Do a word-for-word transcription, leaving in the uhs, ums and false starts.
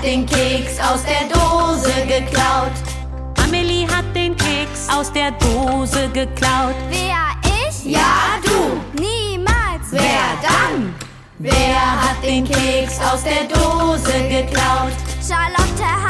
hat den Keks aus der Dose geklaut. Amelie hat den Keks aus der Dose geklaut. Wer, ich? Ja, du. Niemals. Wer dann? Wer hat den Keks aus der Dose geklaut? Charlotte